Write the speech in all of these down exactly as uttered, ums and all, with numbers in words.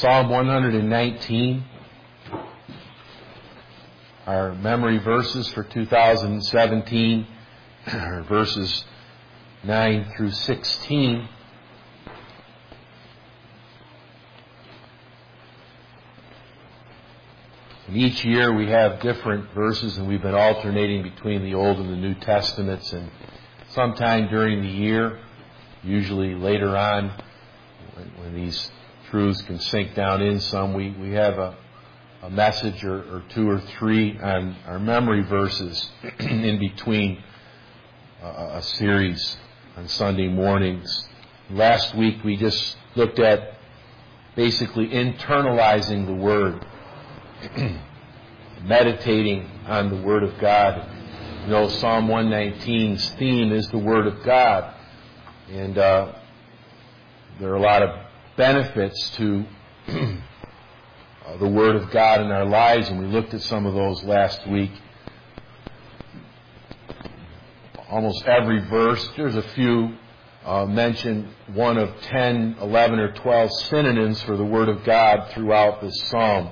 Psalm one nineteen, our memory verses for two thousand seventeen are verses nine through sixteen. And each year we have different verses, and we've been alternating between the Old and the New Testaments. And sometime during the year, usually later on, when, when these truths can sink down in some, we, we have a, a message or, or two or three on our memory verses in between a, a series on Sunday mornings. Last week we just looked at basically internalizing the Word, meditating on the Word of God. You know, Psalm one nineteen's theme is the Word of God. And uh, there are a lot of benefits to uh, the Word of God in our lives, and we looked at some of those last week. Almost every verse, there's a few uh, mentioned, one of ten, eleven, or twelve synonyms for the Word of God throughout this psalm.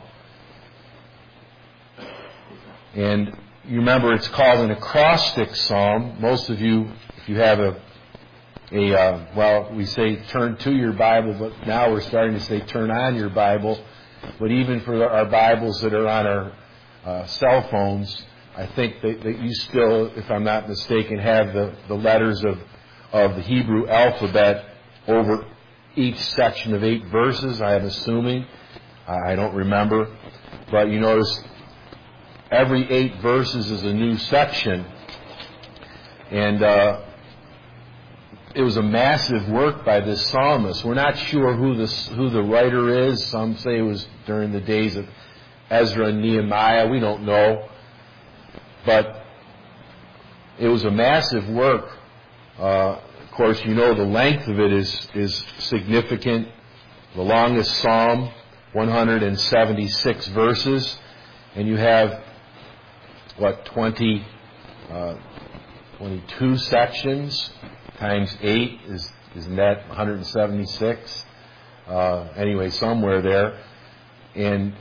And you remember it's called an acrostic psalm. Most of you, if you have a A, uh, well, we say turn to your Bible, but now we're starting to say turn on your Bible. But even for our Bibles that are on our uh, cell phones, I think that, that you still, if I'm not mistaken, have the, the letters of, of the Hebrew alphabet over each section of eight verses, I am assuming. I don't remember. But you notice every eight verses is a new section. And uh it was a massive work by this psalmist. We're not sure who the, who the writer is. Some say it was during the days of Ezra and Nehemiah. We don't know. But it was a massive work. Uh, of course, you know the length of it is, is significant. The longest psalm, one hundred seventy-six verses. And you have, what, twenty, uh, twenty-two sections. Times eight is, isn't that one hundred seventy-six? Uh, anyway, somewhere there. And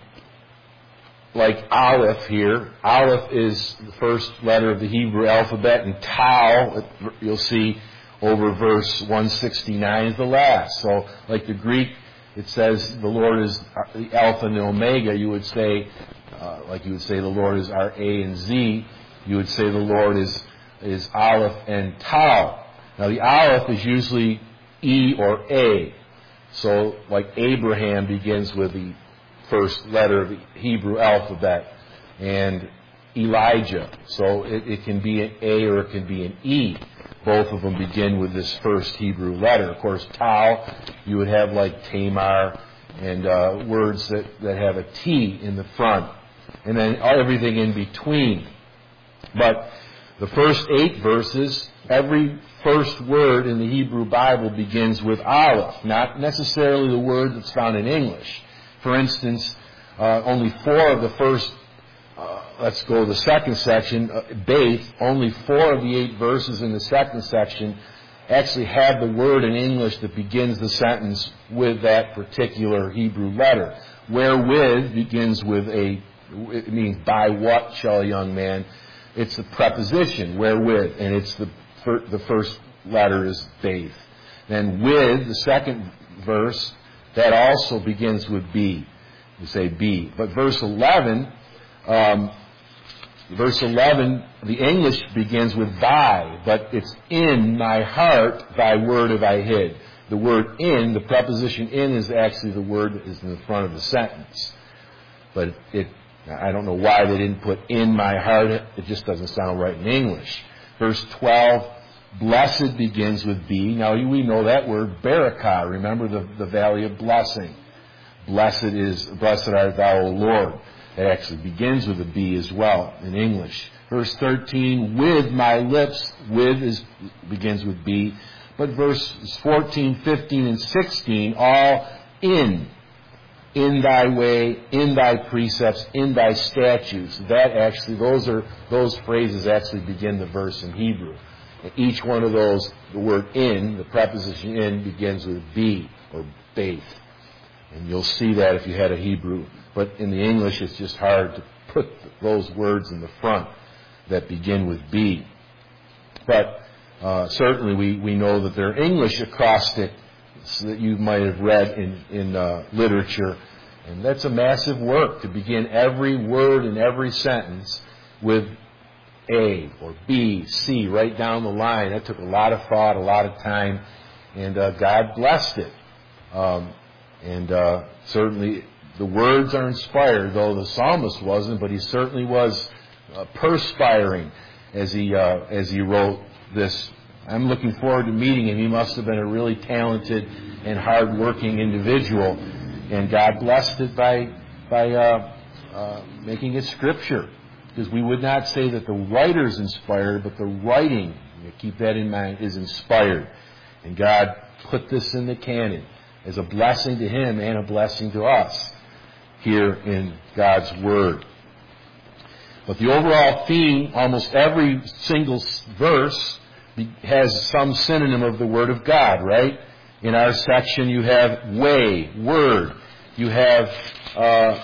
like Aleph here, Aleph is the first letter of the Hebrew alphabet, and Tau, you'll see over verse one sixty-nine, is the last. So like the Greek, it says the Lord is the Alpha and the Omega. You would say, uh, like you would say the Lord is our A and Z. You would say the Lord is, is Aleph and Tau. Now, the Aleph is usually E or A. So, like Abraham begins with the first letter of the Hebrew alphabet, and Elijah. So, it, it can be an A or it can be an E. Both of them begin with this first Hebrew letter. Of course, Tau, you would have like Tamar and uh, words that, that have a T in the front. And then everything in between. But the first eight verses, every first word in the Hebrew Bible begins with Aleph, not necessarily the word that's found in English. For instance, uh, only four of the first, uh, let's go to the second section, uh, Beit, only four of the eight verses in the second section actually have the word in English that begins the sentence with that particular Hebrew letter. Wherewith begins with a, it means by what shall a young man. It's the preposition, wherewith, and it's the the first letter is Beit. Then with, the second verse, that also begins with B. You say B. But verse eleven, um, verse eleven, the English begins with thy, but it's in my heart, thy word have I hid. The word in, the preposition in, is actually the word that is in the front of the sentence. But it, I don't know why they didn't put in my heart. It just doesn't sound right in English. Verse twelve, blessed begins with B. Now we know that word, barakah. Remember the, the valley of blessing. Blessed is, blessed art thou, O Lord. It actually begins with a B as well in English. Verse thirteen, with my lips, with is begins with B. But verses fourteen, fifteen, and sixteen, all in. In thy way, in thy precepts, in thy statutes. That actually, those are, those phrases actually begin the verse in Hebrew. And each one of those, the word in, the preposition in, begins with B or Beit. And you'll see that if you had a Hebrew. But in the English, it's just hard to put those words in the front that begin with B. But uh, certainly we, we know that they're English acrostics that you might have read in, in uh, literature. And that's a massive work to begin every word in every sentence with A or B, C, right down the line. That took a lot of thought, a lot of time, and uh, God blessed it. Um, and uh, certainly the words are inspired, though the psalmist wasn't, but he certainly was uh, perspiring as he uh, as he wrote this. I'm looking forward to meeting him. He must have been a really talented and hard-working individual, and God blessed it by by uh, uh, making it Scripture. Because we would not say that the writer's inspired, but the writing, you keep that in mind, is inspired. And God put this in the canon as a blessing to Him and a blessing to us here in God's Word. But the overall theme, almost every single verse has some synonym of the Word of God, right? In our section you have way, word. You have uh,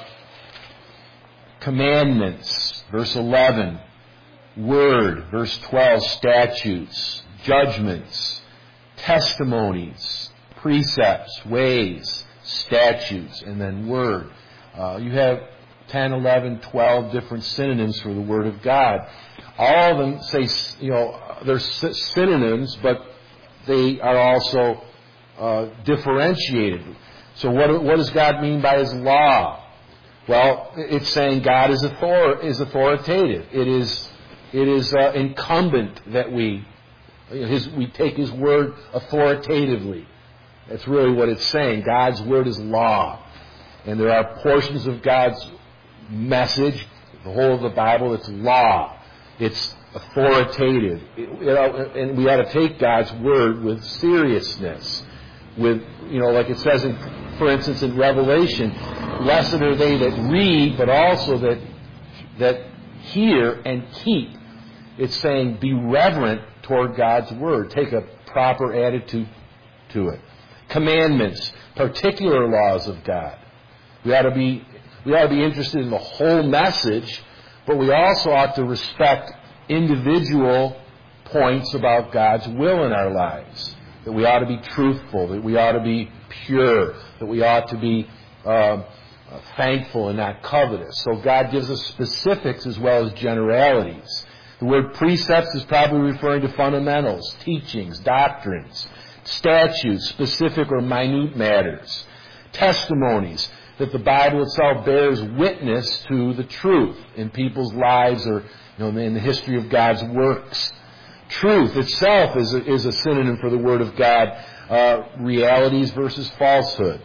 commandments, verse eleven. Word, verse twelve, statutes, judgments, testimonies, precepts, ways, statutes, and then word. Uh, you have ten, eleven, twelve different synonyms for the Word of God. All of them say, you know, they're synonyms, but they are also uh, differentiated. So what, what does God mean by His law? Well, it's saying God is, author, is authoritative. It is, it is uh, incumbent that we, his, we take His Word authoritatively. That's really what it's saying. God's Word is law. And there are portions of God's message, the whole of the Bible, it's law. It's authoritative. It, you know, and we ought to take God's Word with seriousness. With, you know, like it says, in, for instance, in Revelation, blessed are they that read, but also that that hear and keep. It's saying be reverent toward God's Word. Take a proper attitude to it. Commandments, particular laws of God. We ought to be we ought to be interested in the whole message, but we also ought to respect individual points about God's will in our lives. That we ought to be truthful, that we ought to be pure, that we ought to be uh, thankful and not covetous. So God gives us specifics as well as generalities. The word precepts is probably referring to fundamentals, teachings, doctrines, statutes, specific or minute matters, testimonies, that the Bible itself bears witness to the truth in people's lives or, you know, in the history of God's works. Truth itself is a, is a synonym for the Word of God. Uh, realities versus falsehood.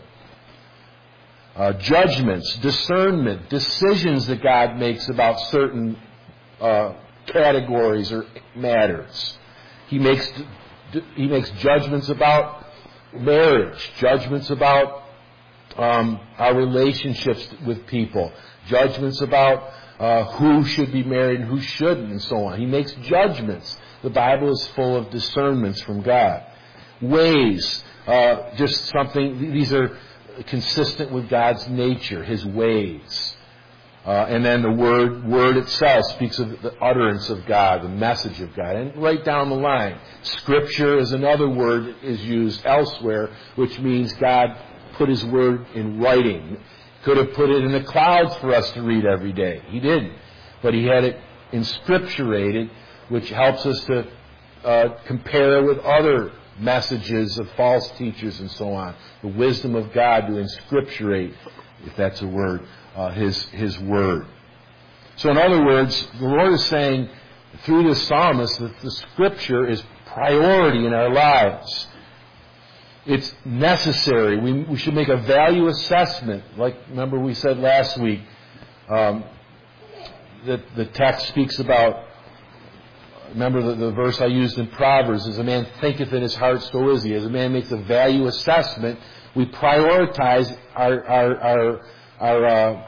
Uh, judgments, discernment, decisions that God makes about certain uh, categories or matters. He makes he makes judgments about marriage, judgments about um, our relationships with people, judgments about uh, who should be married and who shouldn't, and so on. He makes judgments. The Bible is full of discernments from God. Ways, uh, just something, these are consistent with God's nature, His ways. Uh, and then the word word itself speaks of the utterance of God, the message of God. And right down the line, Scripture is another word is used elsewhere, which means God put His Word in writing. Could have put it in the clouds for us to read every day. He didn't. But He had it inscripturated, which helps us to uh, compare with other messages of false teachers and so on. The wisdom of God to inscripturate, if that's a word, uh, His His Word. So in other words, the Lord is saying through the psalmist that the Scripture is priority in our lives. It's necessary. We, we should make a value assessment. Like, remember we said last week, um, that the text speaks about, remember the, the verse I used in Proverbs, as a man thinketh in his heart, so is he. As a man makes a value assessment, we prioritize our our our, our uh,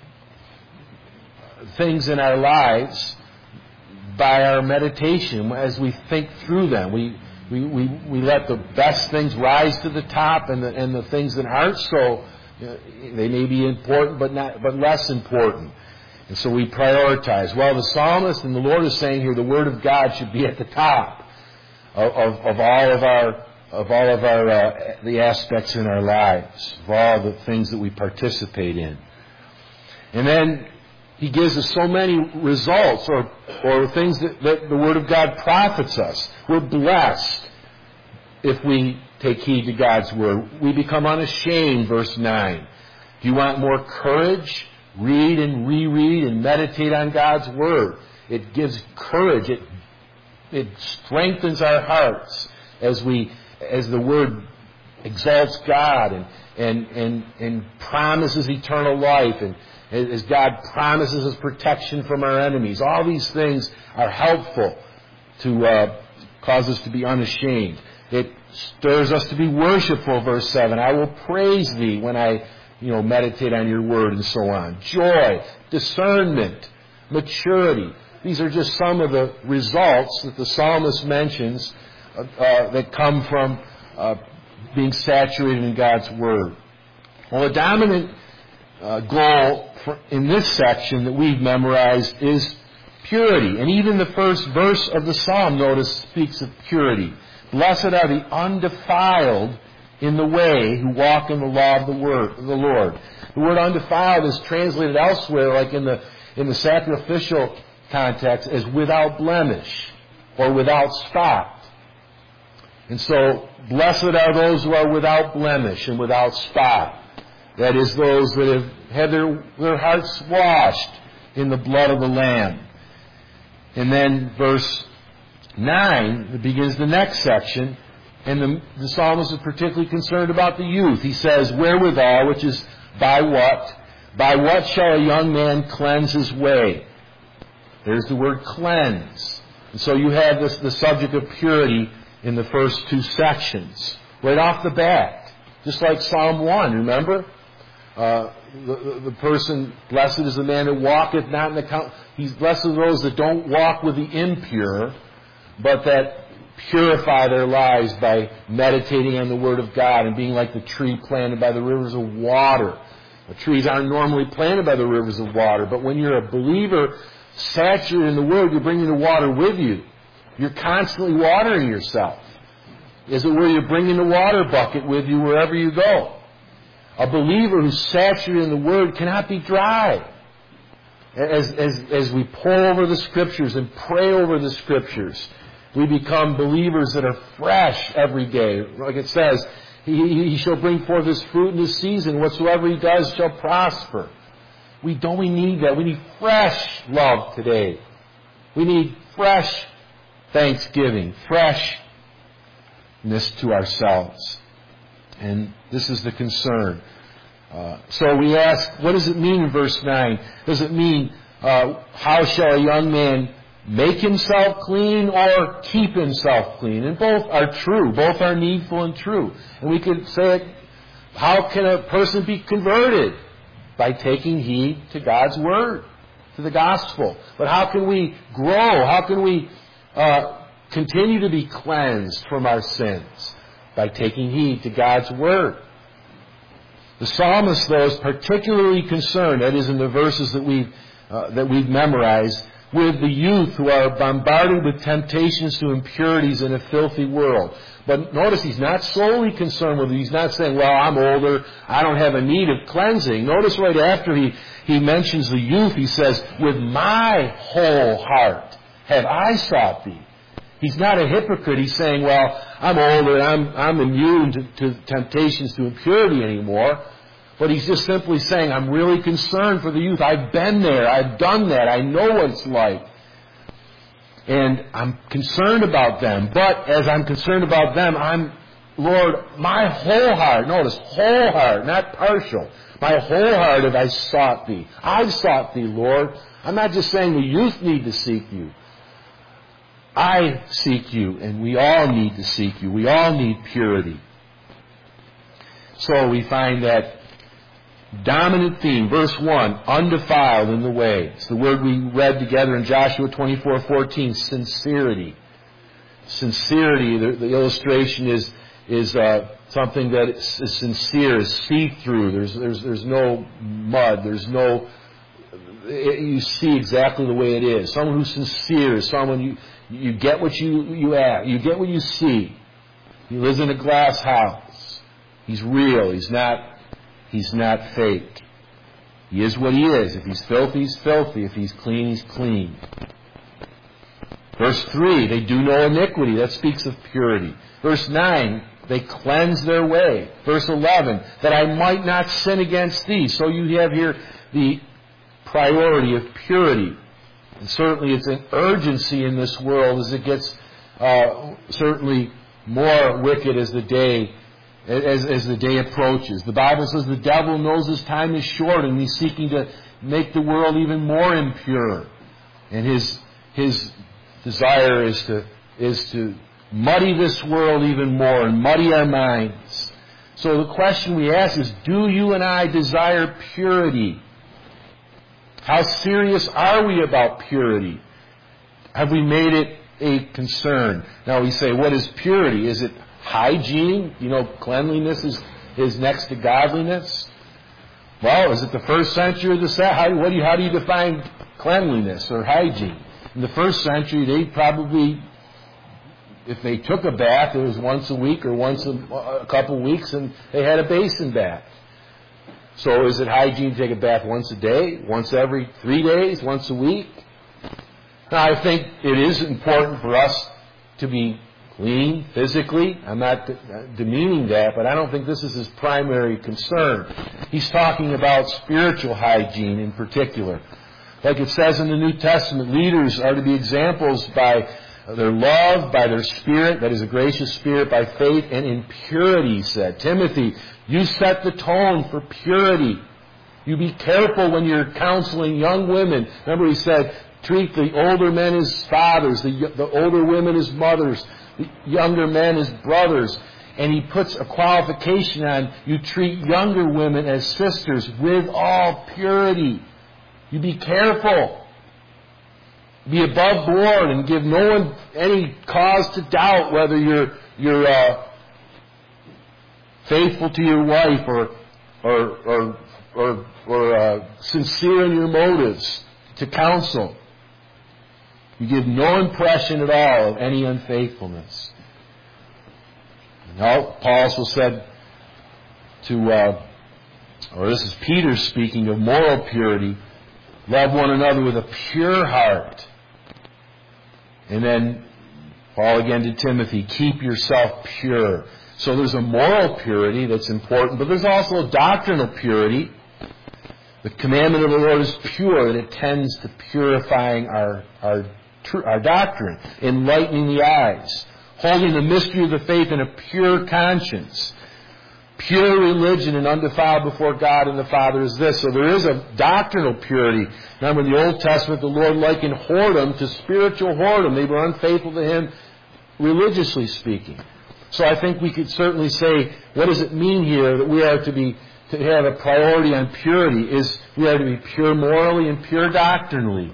things in our lives by our meditation as we think through them. We we we, we let the best things rise to the top, and the and the things that aren't so They may be important, but not, but less important. And so we prioritize. Well, the psalmist and the Lord is saying here, the Word of God should be at the top of, of, of all of our, of all of our, uh, the aspects in our lives, of all the things that we participate in. And then He gives us so many results or, or things that, that the Word of God profits us. We're blessed if we take heed to God's Word. We become unashamed, verse nine. Do you want more courage? Read and reread and meditate on God's Word. It gives courage. It, it strengthens our hearts as we, as the Word exalts God and, and, and, and promises eternal life, and as God promises us protection from our enemies. All these things are helpful to uh, cause us to be unashamed. It stirs us to be worshipful, verse seven. I will praise Thee when I, you know, meditate on Your Word, and so on. Joy, discernment, maturity. These are just some of the results that the psalmist mentions uh, uh, that come from uh, being saturated in God's Word. Well, the dominant uh, goal for, in this section that we've memorized is purity. And even the first verse of the psalm, notice, speaks of purity. Blessed are the undefiled in the way who walk in the law of the word of the Lord. The word undefiled is translated elsewhere, like in the in the sacrificial context, as without blemish or without spot. And so, blessed are those who are without blemish and without spot. That is, those that have had their, their hearts washed in the blood of the Lamb. And then verse nine, it begins the next section. And the, the psalmist is particularly concerned about the youth. He says, wherewithal, which is by what? By what shall a young man cleanse his way? There's the word cleanse. And so you have this, the subject of purity in the first two sections. Right off the bat. Just like Psalm one, remember? Uh, the, the, the person, blessed is the man that walketh not in the count. He's blessed are those that don't walk with the impure, but that purify their lives by meditating on the Word of God and being like the tree planted by the rivers of water. The trees aren't normally planted by the rivers of water, but when you're a believer saturated in the Word, you're bringing the water with you. You're constantly watering yourself. As it were, you're bringing the water bucket with you wherever you go. A believer who's saturated in the Word cannot be dry. As, as, as we pore over the Scriptures and pray over the Scriptures, we become believers that are fresh every day. Like it says, he, he shall bring forth his fruit in his season. Whatsoever he does shall prosper. We don't we need that. We need fresh love today. We need fresh thanksgiving, freshness to ourselves. And this is the concern. Uh, so we ask, what does it mean in verse nine? Does it mean, uh, how shall a young man make himself clean or keep himself clean? And both are true. Both are needful and true. And we could say it, how can a person be converted? By taking heed to God's Word, to the gospel. But how can we grow? How can we uh, continue to be cleansed from our sins? By taking heed to God's Word. The psalmist, though, is particularly concerned, that is in the verses that we've, uh, that we've memorized, with the youth who are bombarded with temptations to impurities in a filthy world. But notice he's not solely concerned with it. He's not saying, well, I'm older, I don't have a need of cleansing. Notice right after he, he mentions the youth, he says, with my whole heart have I sought thee. He's not a hypocrite. He's saying, well, I'm older, I'm, I'm immune to, to temptations to impurity anymore. But he's just simply saying, I'm really concerned for the youth. I've been there. I've done that. I know what it's like. And I'm concerned about them. But as I'm concerned about them, I'm, Lord, my whole heart, notice, whole heart, not partial. My whole heart have I sought thee. I've sought thee, Lord. I'm not just saying the youth need to seek you. I seek you, and we all need to seek you. We all need purity. So we find that dominant theme, verse one, undefiled in the way. It's the word we read together in Joshua twenty-four fourteen, sincerity. Sincerity, the, the illustration is, is uh, something that is, is sincere, is see-through. There's, there's, there's no mud. There's no... It, you see exactly the way it is. Someone who's sincere is someone you you get what you you have. You get what you see. He lives in a glass house. He's real. He's not. He's not fake. He is what he is. If he's filthy, he's filthy. If he's clean, he's clean. Verse three, they do no iniquity. That speaks of purity. Verse nine, they cleanse their way. Verse eleven, that I might not sin against thee. So you have here the priority of purity. And certainly it's an urgency in this world as it gets uh, certainly more wicked as the day as, as the day approaches. The Bible says the devil knows his time is short and he's seeking to make the world even more impure. And his his desire is to is to muddy this world even more and muddy our minds. So the question we ask is, do you and I desire purity? How serious are we about purity? Have we made it a concern? Now we say, what is purity? Is it hygiene? You know, cleanliness is, is next to godliness. Well, is it the first century or the second? How, what do you, how do you define cleanliness or hygiene? In the first century, they probably, if they took a bath, it was once a week or once a, a couple of weeks, and they had a basin bath. So is it hygiene to take a bath once a day, once every three days, once a week? Now, I think it is important for us to be clean physically. I'm not demeaning that, but I don't think this is his primary concern. He's talking about spiritual hygiene in particular. Like it says in the New Testament, leaders are to be examples by their love, by their spirit, that is a gracious spirit, by faith and in purity, he said. Timothy, you set the tone for purity. You be careful when you're counseling young women. Remember he said, treat the older men as fathers, the, the older women as mothers, the younger men as brothers. And he puts a qualification on, you treat younger women as sisters with all purity. You be careful. Be above board and give no one any cause to doubt whether you're you're uh, faithful to your wife or or or or, or uh, sincere in your motives to counsel. You give no impression at all of any unfaithfulness. Now, Paul also said to, uh, or this is Peter speaking of moral purity. Love one another with a pure heart. And then Paul again to Timothy, keep yourself pure. So there's a moral purity that's important, but there's also a doctrinal purity. The commandment of the Lord is pure, and it tends to purifying our, our, our doctrine, enlightening the eyes, holding the mystery of the faith in a pure conscience. Pure religion and undefiled before God and the Father is this. So there is a doctrinal purity. Remember in the Old Testament, the Lord likened whoredom to spiritual whoredom. They were unfaithful to Him, religiously speaking. So I think we could certainly say, what does it mean here that we are to be to have a priority on purity? Is we are to be pure morally and pure doctrinally.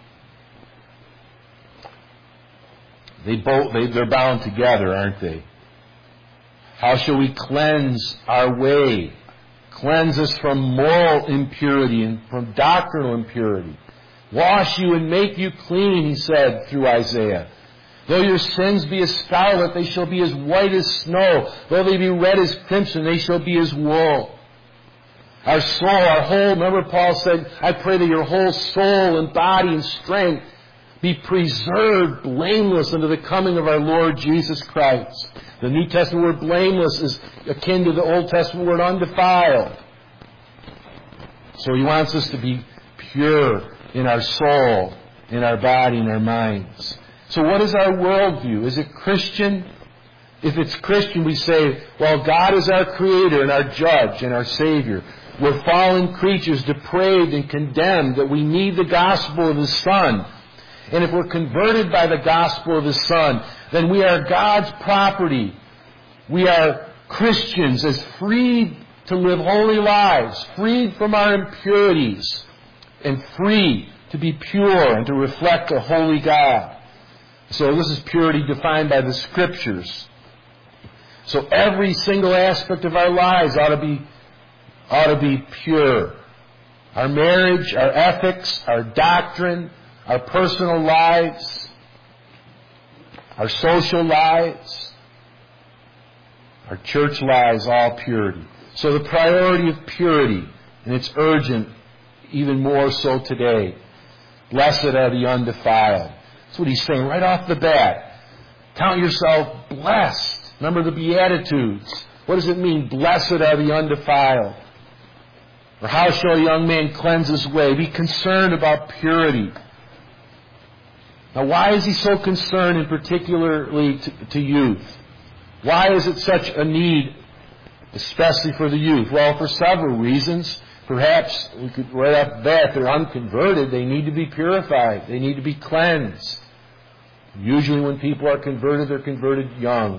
They both they, they're bound together, aren't they? How shall we cleanse our way? Cleanse us from moral impurity and from doctrinal impurity. Wash you and make you clean, he said through Isaiah. Though your sins be as scarlet, they shall be as white as snow. Though they be red as crimson, they shall be as wool. Our soul, our whole, remember Paul said, I pray that your whole soul and body and strength be preserved blameless unto the coming of our Lord Jesus Christ. The New Testament word blameless is akin to the Old Testament word undefiled. So he wants us to be pure in our soul, in our body, in our minds. So what is our worldview? Is it Christian? If it's Christian, we say, well, God is our Creator and our Judge and our Savior. We're fallen creatures, depraved and condemned, that we need the gospel of His Son. And if we're converted by the gospel of His Son, then we are God's property. We are Christians as freed to live holy lives, freed from our impurities, and free to be pure and to reflect a holy God. So this is purity defined by the Scriptures. So every single aspect of our lives ought to be, ought to be pure. Our marriage, our ethics, our doctrine, our personal lives, our social lives, our church lives, all purity. So the priority of purity, and it's urgent, even more so today. Blessed are the undefiled. That's what he's saying right off the bat. Count yourself blessed. Remember the Beatitudes. What does it mean? Blessed are the undefiled. Or how shall a young man cleanse his way? Be concerned about purity. Now, why is he so concerned, in particularly to, to youth? Why is it such a need, especially for the youth? Well, for several reasons. Perhaps we could right off the bat, they're unconverted. They need to be purified. They need to be cleansed. Usually, when people are converted, they're converted young.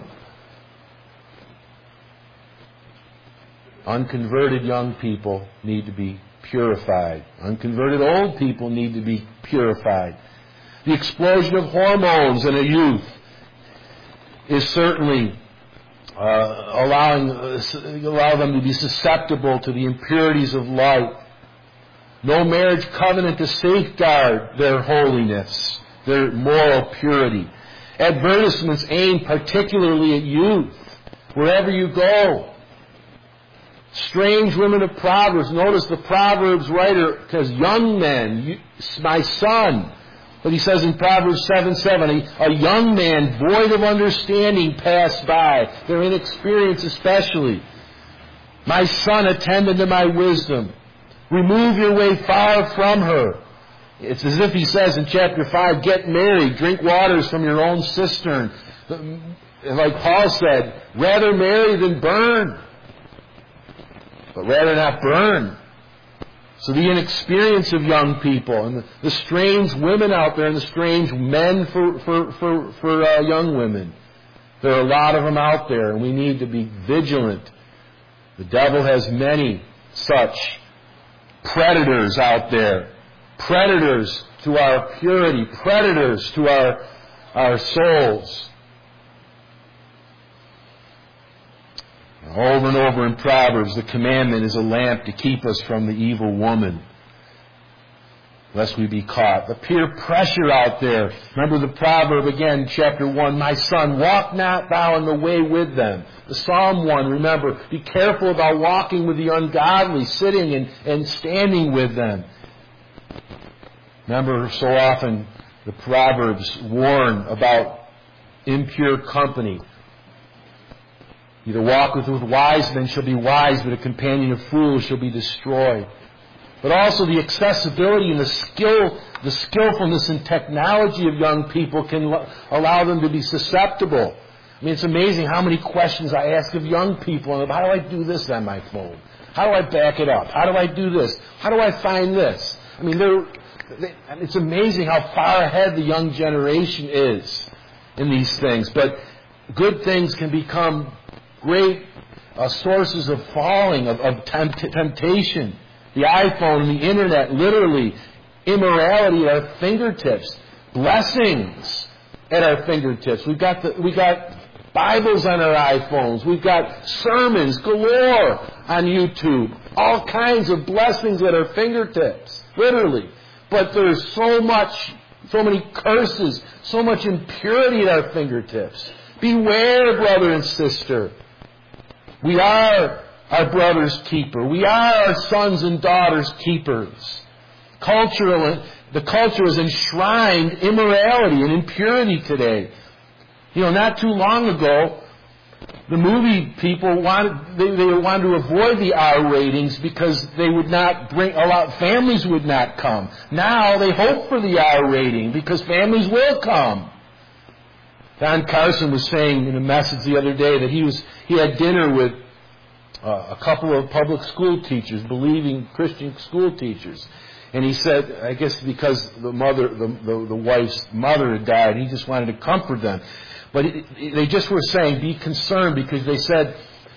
Unconverted young people need to be purified. Unconverted old people need to be purified. The explosion of hormones in a youth is certainly uh, allowing uh, allow them to be susceptible to the impurities of life. No marriage covenant to safeguard their holiness, their moral purity. Advertisements aimed particularly at youth, wherever you go. Strange women of Proverbs. Notice the Proverbs writer, because young men, you, my son, but he says in Proverbs seven seven, a, a young man void of understanding passed by. Their inexperience especially. My son, attend unto my wisdom. Remove your way far from her. It's as if he says in chapter five, get married, drink waters from your own cistern. Like Paul said, rather marry than burn. But rather not burn. So the inexperience of young people and the, the strange women out there and the strange men for, for, for, for uh, young women. There are a lot of them out there, and we need to be vigilant. The devil has many such predators out there. Predators to our purity. Predators to our, our souls. Over and over in Proverbs, the commandment is a lamp to keep us from the evil woman, lest we be caught. The peer pressure out there. Remember the proverb again, chapter one, my son, walk not thou in the way with them. The Psalm one, remember, be careful about walking with the ungodly, sitting and, and standing with them. Remember, so often the Proverbs warn about impure company. Either walk with, with wise men shall be wise, but a companion of fools shall be destroyed. But also the accessibility and the skill, the skillfulness and technology of young people can lo- allow them to be susceptible. I mean, it's amazing how many questions I ask of young people. How do I do this on my phone? How do I back it up? How do I do this? How do I find this? I mean, they're, they, it's amazing how far ahead the young generation is in these things. But good things can become great uh, sources of falling, of, of tempt- temptation. The iPhone and the internet, literally, immorality at our fingertips. Blessings at our fingertips. We've got the, we got Bibles on our iPhones. We've got sermons galore on YouTube. All kinds of blessings at our fingertips, literally. But there's so much, so many curses, so much impurity at our fingertips. Beware, brother and sister. We are our brother's keeper. We are our sons and daughters' keepers. Cultural, the culture has enshrined immorality and impurity today. You know, not too long ago, the movie people wanted they, they wanted to avoid the R ratings because they would not bring a lot. Families would not come. Now they hope for the R rating because families will come. Don Carson was saying in a message the other day that he was he had dinner with uh, a couple of public school teachers, believing Christian school teachers, and he said, I guess because the mother, the, the, the wife's mother had died, he just wanted to comfort them. But it, it, they just were saying, be concerned, because they said,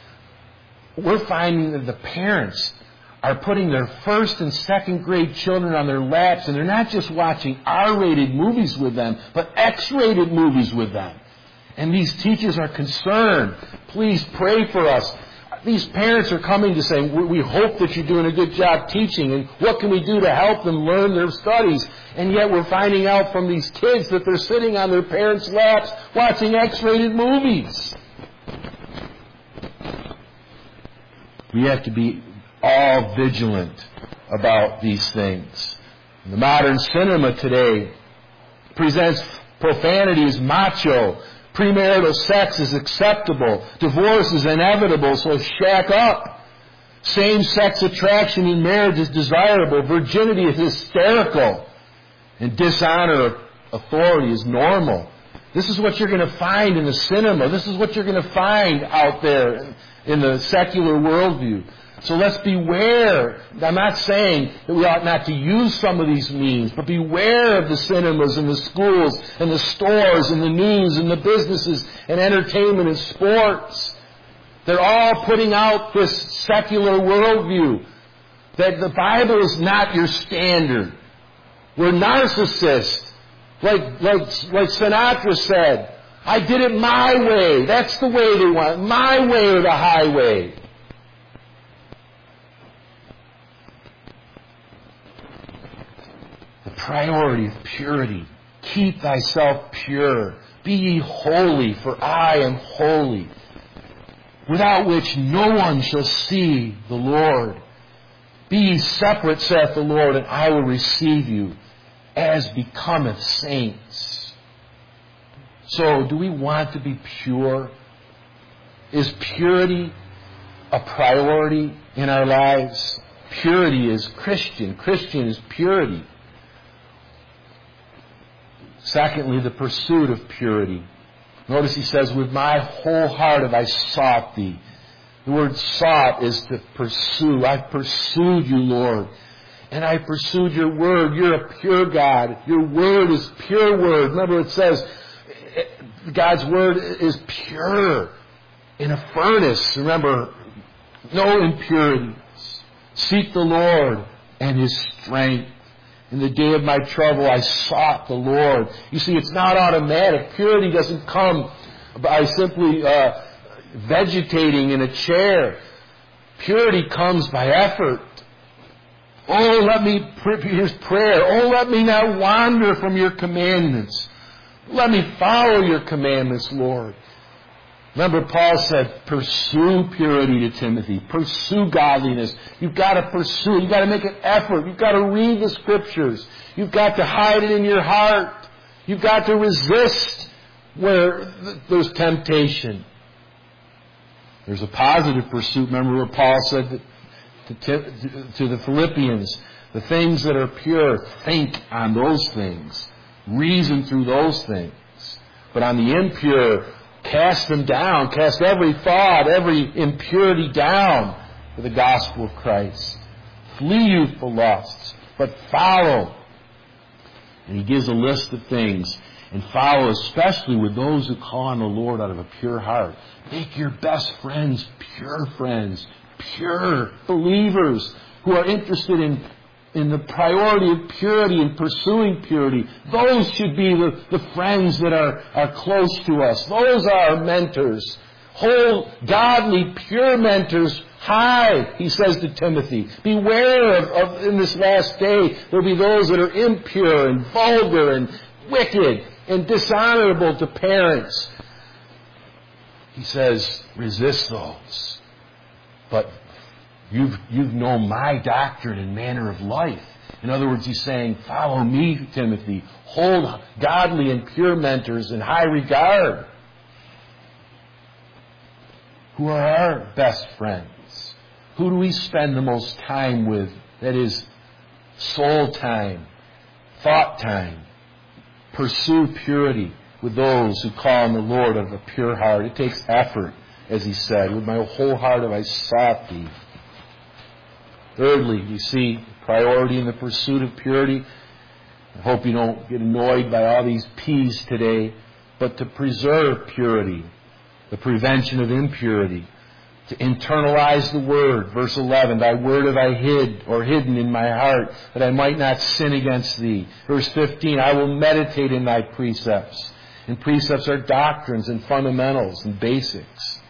we're finding that the parents are putting their first and second grade children on their laps, and they're not just watching R rated movies with them, but X rated movies with them. And these teachers are concerned. Please pray for us. These parents are coming to say, we hope that you're doing a good job teaching, and what can we do to help them learn their studies? And yet we're finding out from these kids that they're sitting on their parents' laps watching X-rated movies. We have to be all vigilant about these things. The modern cinema today presents profanity as macho. Premarital sex is acceptable. Divorce is inevitable, so shack up. Same-sex attraction in marriage is desirable. Virginity is hysterical. And dishonor of authority is normal. This is what you're going to find in the cinema. This is what you're going to find out there in, in the secular worldview. So let's beware. I'm not saying that we ought not to use some of these means, but beware of the cinemas and the schools and the stores and the news and the businesses and entertainment and sports. They're all putting out this secular worldview that the Bible is not your standard. We're narcissists. Like, like, like Sinatra said, I did it my way. That's the way they want. My way or the highway. The priority of purity. Keep thyself pure. Be ye holy, for I am holy. Without which no one shall see the Lord. Be ye separate, saith the Lord, and I will receive you, as becometh saints. So, do we want to be pure? Is purity a priority in our lives? Purity is Christian. Christian is purity. Secondly, the pursuit of purity. Notice he says, with my whole heart have I sought thee. The word sought is to pursue. I've pursued you, Lord. And I pursued your word. You're a pure God. Your word is pure word. Remember it says, God's word is pure. In a furnace, remember, no impurities. Seek the Lord and His strength. In the day of my trouble, I sought the Lord. You see, it's not automatic. Purity doesn't come by simply uh, vegetating in a chair. Purity comes by effort. Oh, let me, here's prayer. Oh, let me not wander from your commandments. Let me follow your commandments, Lord. Remember, Paul said, pursue purity to Timothy. Pursue godliness. You've got to pursue. You've got to make an effort. You've got to read the Scriptures. You've got to hide it in your heart. You've got to resist where there's temptation. There's a positive pursuit. Remember what Paul said to, to the Philippians. The things that are pure, think on those things. Reason through those things. But on the impure, cast them down. Cast every thought, every impurity down for the gospel of Christ. Flee youthful lusts, but follow. And he gives a list of things. And follow especially with those who call on the Lord out of a pure heart. Make your best friends pure friends. Pure believers who are interested in in the priority of purity and pursuing purity. Those should be the, the friends that are, are close to us. Those are our mentors. Hold godly, pure mentors high, he says to Timothy. Beware of, of in this last day, there'll be those that are impure and vulgar and wicked and dishonorable to parents. He says, resist those. But You've, you've known my doctrine and manner of life. In other words, he's saying, follow me, Timothy. Hold godly and pure mentors in high regard. Who are our best friends? Who do we spend the most time with? That is, soul time, thought time. Pursue purity with those who call on the Lord out of a pure heart. It takes effort, as he said. With my whole heart have I sought thee. Thirdly, you see priority in the pursuit of purity. I hope you don't get annoyed by all these P's today, but to preserve purity, the prevention of impurity, to internalize the Word. Verse eleven, thy Word have I hid or hidden in my heart, that I might not sin against thee. Verse fifteen, I will meditate in thy precepts. And precepts are doctrines and fundamentals and basics.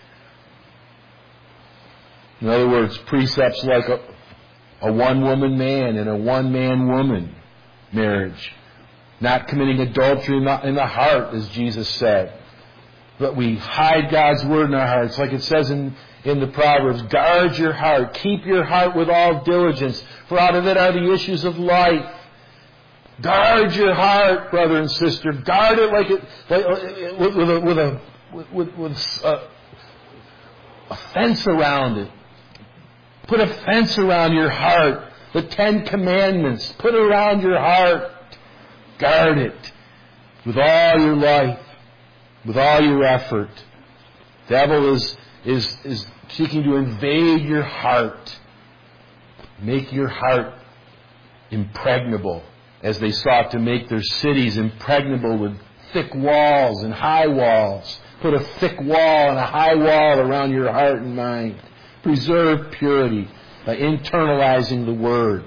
In other words, precepts like a, a one-woman man and a one-man woman marriage. Not committing adultery in the, in the heart, as Jesus said. But we hide God's Word in our hearts. Like it says in, in the Proverbs, guard your heart. Keep your heart with all diligence, for out of it are the issues of life. Guard your heart, brother and sister. Guard it like it, like, with, with a, with a, with, with a, a fence around it. Put a fence around your heart. The Ten Commandments. Put it around your heart. Guard it with all your life, with all your effort. The devil is, is, is seeking to invade your heart. Make your heart impregnable, as they sought to make their cities impregnable with thick walls and high walls. Put a thick wall and a high wall around your heart and mind. Preserve purity by internalizing the Word.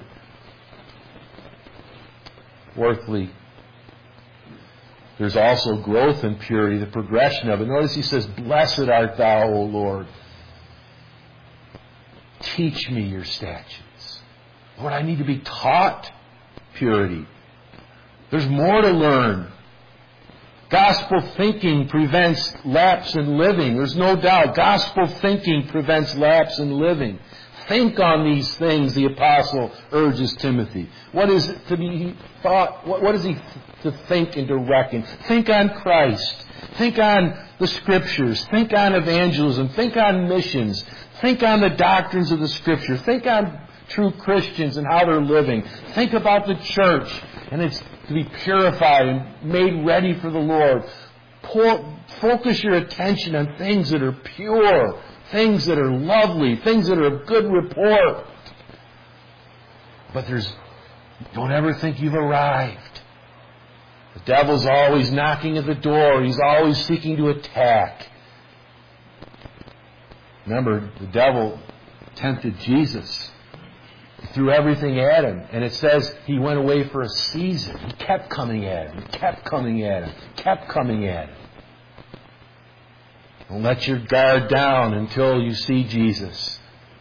Fourthly, there's also growth in purity, the progression of it. Notice he says, blessed art thou, O Lord. Teach me your statutes. Lord, I need to be taught purity. There's more to learn. Gospel thinking prevents lapse in living. There's no doubt. Gospel thinking prevents lapse in living. Think on these things, the apostle urges Timothy. What is it to be thought? What, what is he to think and to reckon? Think on Christ. Think on the Scriptures. Think on evangelism. Think on missions. Think on the doctrines of the Scripture. Think on true Christians and how they're living. Think about the church and it's to be purified and made ready for the Lord. Pour, focus your attention on things that are pure, things that are lovely, things that are of good report. But there's, don't ever think you've arrived. The devil's always knocking at the door. He's always seeking to attack. Remember, the devil tempted Jesus. He threw everything at him. And it says he went away for a season. He kept coming at him. He kept coming at him. Kept coming at him. Don't let your guard down until you see Jesus.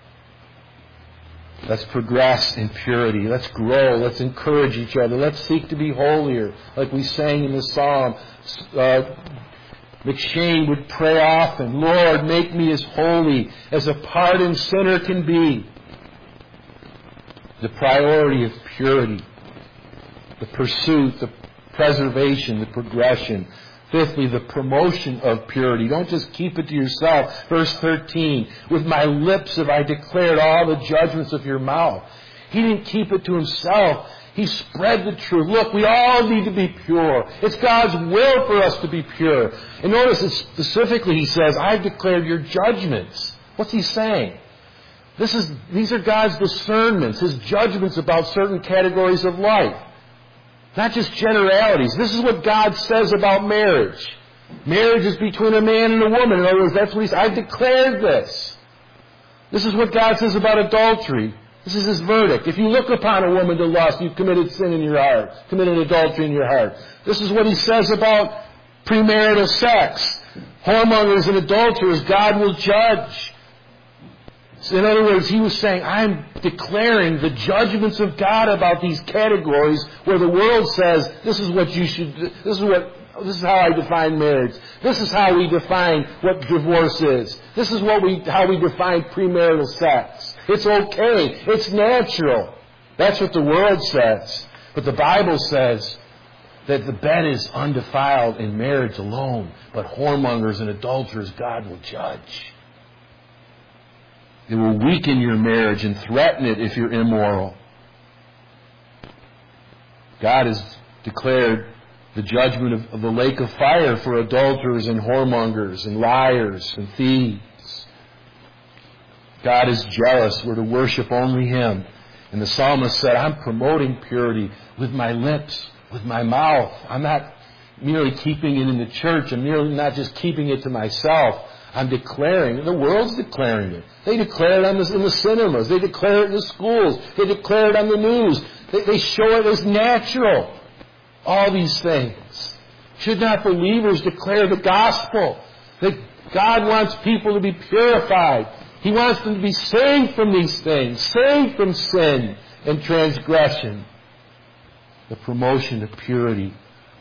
Let's progress in purity. Let's grow. Let's encourage each other. Let's seek to be holier. Like we sang in the psalm. Uh, McShane would pray often, Lord, make me as holy as a pardoned sinner can be. The priority of purity. The pursuit, the preservation, the progression. Fifthly, the promotion of purity. Don't just keep it to yourself. Verse thirteen, with my lips have I declared all the judgments of your mouth. He didn't keep it to himself. He spread the truth. Look, we all need to be pure. It's God's will for us to be pure. And notice that specifically he says, I've declared your judgments. What's he saying? This is, these are God's discernments, His judgments about certain categories of life. Not just generalities. This is what God says about marriage. Marriage is between a man and a woman. In other words, that's what He's, I've declared this. This is what God says about adultery. This is His verdict. If you look upon a woman to lust, you've committed sin in your heart, committed adultery in your heart. This is what He says about premarital sex. Whoremongers and adulterers, God will judge. So in other words, He was saying, I'm declaring the judgments of God about these categories where the world says, this is what you should do. This is what, this is how I define marriage. This is how we define what divorce is. This is what we, how we define premarital sex. It's okay. It's natural. That's what the world says. But the Bible says that the bed is undefiled in marriage alone, but whoremongers and adulterers God will judge. It will weaken your marriage and threaten it if you're immoral. God has declared the judgment of, of the lake of fire for adulterers and whoremongers and liars and thieves. God is jealous. We're to worship only Him. And the psalmist said, I'm promoting purity with my lips, with my mouth. I'm not merely keeping it in the church. I'm merely not just keeping it to myself. I'm declaring, and the world's declaring it. They declare it on the, in the cinemas. They declare it in the schools. They declare it on the news. They, they show it as natural. All these things. Should not believers declare the gospel? That God wants people to be purified. He wants them to be saved from these things, saved from sin and transgression. The promotion of purity.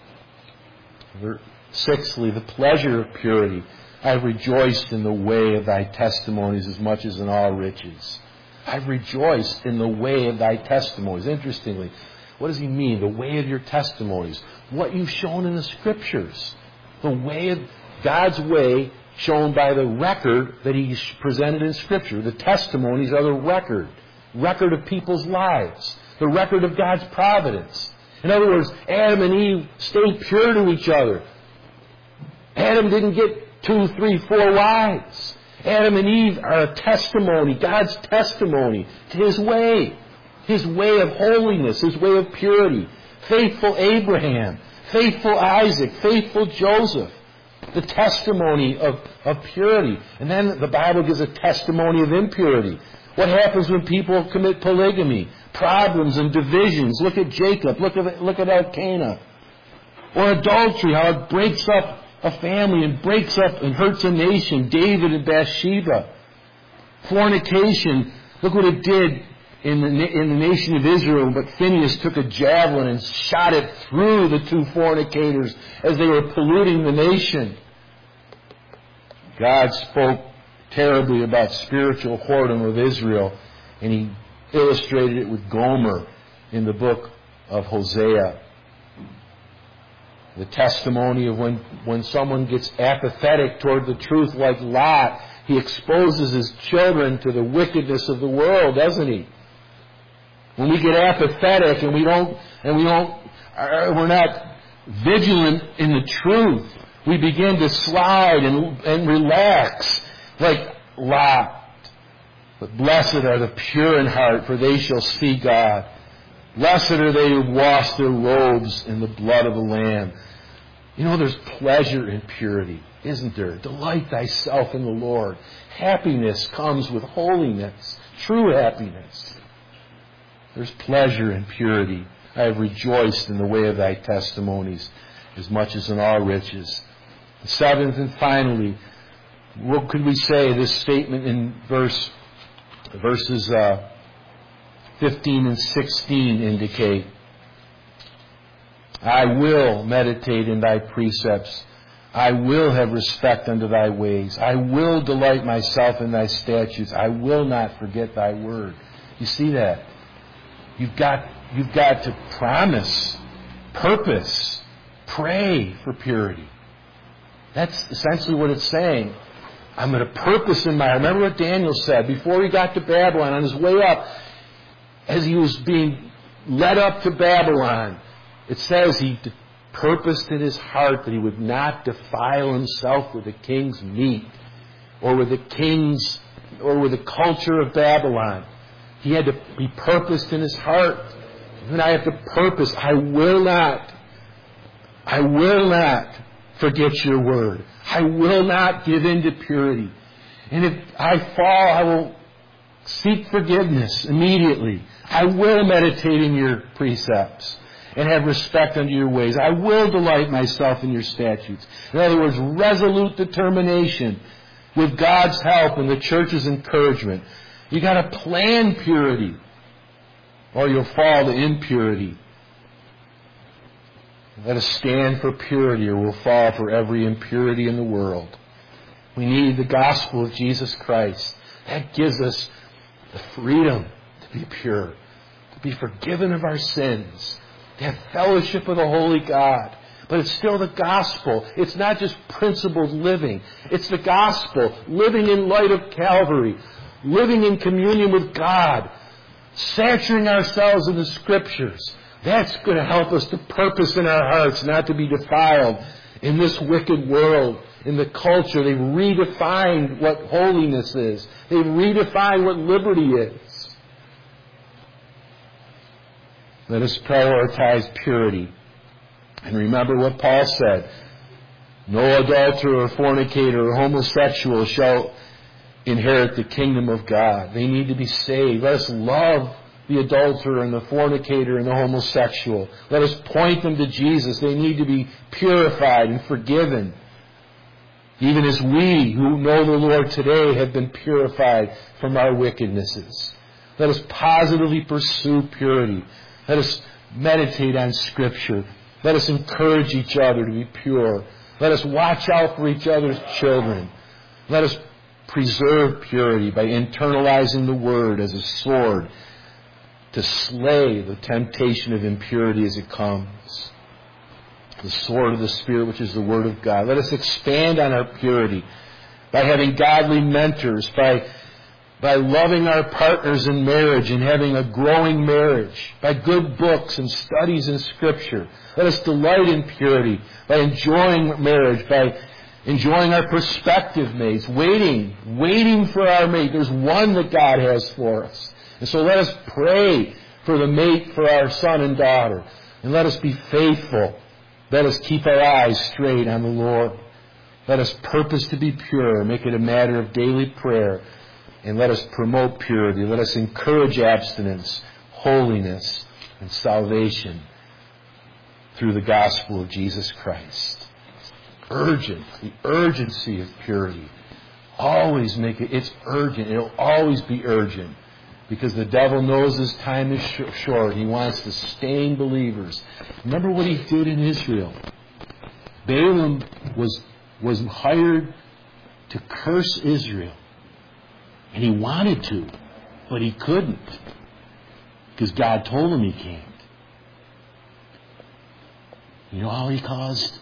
Sixthly, the pleasure of purity. I have rejoiced in the way of thy testimonies as much as in all riches. I've rejoiced in the way of thy testimonies. Interestingly, what does he mean? The way of your testimonies. What you've shown in the Scriptures. The way of God's way shown by the record that he presented in Scripture. The testimonies are the record. Record of people's lives. The record of God's providence. In other words, Adam and Eve stayed pure to each other. Adam didn't get two, three, four wives. Adam and Eve are a testimony, God's testimony to His way. His way of holiness, His way of purity. Faithful Abraham, faithful Isaac, faithful Joseph. The testimony of, of purity. And then the Bible gives a testimony of impurity. What happens when people commit polygamy? Problems and divisions. Look at Jacob. Look at, look at Elkanah. Or adultery, how it breaks up a family and breaks up and hurts a nation. David and Bathsheba. Fornication. Look what it did in the, in the nation of Israel. But Phinehas took a javelin and shot it through the two fornicators as they were polluting the nation. God spoke terribly about spiritual whoredom of Israel, and He illustrated it with Gomer in the book of Hosea. The testimony of when, when someone gets apathetic toward the truth like Lot, he exposes his children to the wickedness of the world, doesn't he? When we get apathetic and we don't, and we don't, we're not vigilant in the truth, we begin to slide and, and relax like Lot. But blessed are the pure in heart, for they shall see God. Blessed are they who wash their robes in the blood of the Lamb. You know, there's pleasure in purity, isn't there? Delight thyself in the Lord. Happiness comes with holiness, true happiness. There's pleasure in purity. I have rejoiced in the way of thy testimonies as much as in all riches. Seventh and finally, what could we say this statement in verse verses uh, fifteen and sixteen indicate? I will meditate in thy precepts. I will have respect unto thy ways. I will delight myself in thy statutes. I will not forget thy word. You see that? You've got, you've got to promise, purpose, pray for purity. That's essentially what it's saying. I'm going to purpose in my... Remember what Daniel said before he got to Babylon, on his way up, as he was being led up to Babylon, it says he purposed in his heart that he would not defile himself with the king's meat or with the king's or with the culture of Babylon. He had to be purposed in his heart. And I have to purpose. I will not. I will not forget your word. I will not give in to purity. And if I fall, I will seek forgiveness immediately. I will meditate in your precepts and have respect unto your ways. I will delight myself in your statutes. In other words, resolute determination with God's help and the church's encouragement. You've got to plan purity or you'll fall to impurity. Let us stand for purity or we'll fall for every impurity in the world. We need the gospel of Jesus Christ. That gives us the freedom to be pure, to be forgiven of our sins, to have fellowship with the Holy God. But it's still the gospel. It's not just principled living. It's the gospel, living in light of Calvary, living in communion with God, saturating ourselves in the Scriptures. That's going to help us to purpose in our hearts, not to be defiled in this wicked world, in the culture. They've redefined what holiness is. They've redefined what liberty is. Let us prioritize purity. And remember what Paul said. No adulterer or fornicator or homosexual shall inherit the kingdom of God. They need to be saved. Let us love the adulterer and the fornicator and the homosexual. Let us point them to Jesus. They need to be purified and forgiven. Even as we who know the Lord today have been purified from our wickednesses. Let us positively pursue purity. Let us meditate on Scripture. Let us encourage each other to be pure. Let us watch out for each other's children. Let us preserve purity by internalizing the Word as a sword to slay the temptation of impurity as it comes. The sword of the Spirit, which is the Word of God. Let us expand on our purity by having godly mentors, by, by loving our partners in marriage and having a growing marriage, by good books and studies in Scripture. Let us delight in purity by enjoying marriage, by enjoying our prospective mates, waiting, waiting for our mate. There's one that God has for us. And so let us pray for the mate for our son and daughter. And let us be faithful. Let us keep our eyes straight on the Lord. Let us purpose to be pure, make it a matter of daily prayer. And let us promote purity. Let us encourage abstinence, holiness, and salvation through the gospel of Jesus Christ. Urgent, the urgency of purity. Always make it, it's urgent. It'll always be urgent. Because the devil knows his time is sh- short. He wants to stain believers. Remember what he did in Israel. Balaam was, was hired to curse Israel. And he wanted to, but he couldn't. Because God told him he can't. You know how he caused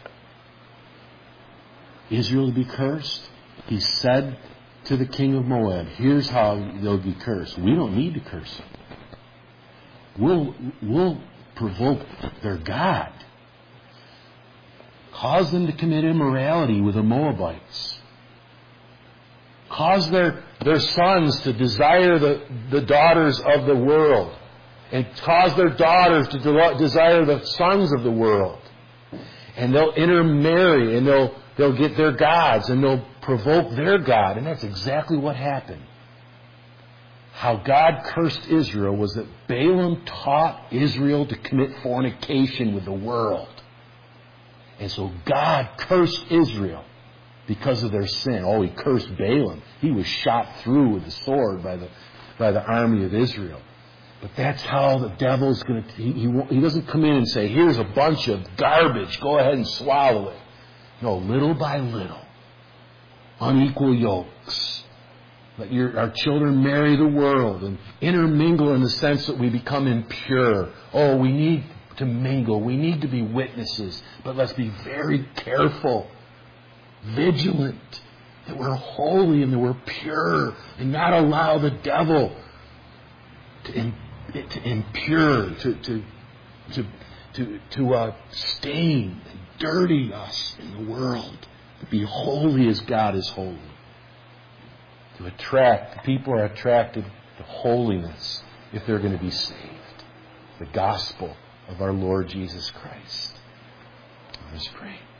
Israel to be cursed? He said to the king of Moab, here's how they'll be cursed. We don't need to curse them. We'll, we'll provoke their God. Cause them to commit immorality with the Moabites. Cause their, their sons to desire the, the daughters of the world. And cause their daughters to de- desire the sons of the world. And they'll intermarry and they'll, they'll get their gods and they'll provoke their God. And that's exactly what happened. How God cursed Israel was that Balaam taught Israel to commit fornication with the world. And so God cursed Israel because of their sin. Oh, he cursed Balaam. He was shot through with the sword by the, by the army of Israel. But that's how the devil's going to... He, he, he doesn't come in and say, here's a bunch of garbage. Go ahead and swallow it. No, little by little. Unequal yokes. Let your, our children marry the world and intermingle in the sense that we become impure. Oh, we need to mingle. We need to be witnesses. But let's be very careful, vigilant, that we're holy and that we're pure and not allow the devil to, in, to impure, to, to, to, to, to uh, stain and dirty us in the world. To be holy as God is holy. To attract, people are attracted to holiness if they're going to be saved. The gospel of our Lord Jesus Christ. Let us pray.